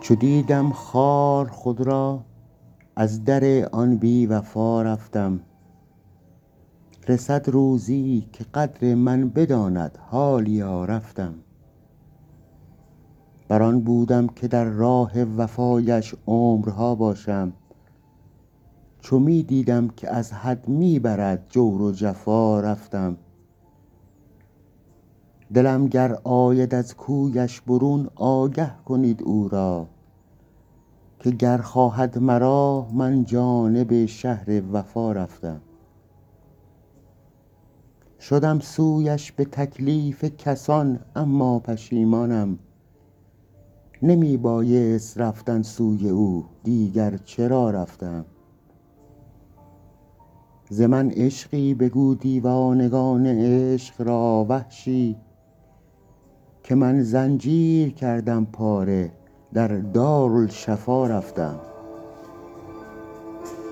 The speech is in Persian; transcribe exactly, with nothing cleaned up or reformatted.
چو دیدم خار خود را از در آن بی وفا رفتم. رسد روزی که قدر من بداند حالیا رفتم. بر آن بودم که در راه وفایش عمرها باشم. چو می دیدم که از حد می برد جور و جفا رفتم. دلم گر آید از کویش برون آگه کنید او را، که گر خواهد مرا من جانب شهر وفا رفتم. شدم سویش به تکلیف کسان اما پشیمانم. نمی بایست رفتن سوی او دیگر چرا رفتم. ز من عشقی بگو دیوانگان عشق را وحشی، که من زنجیر کردم پاره در دارالشفا رفتم.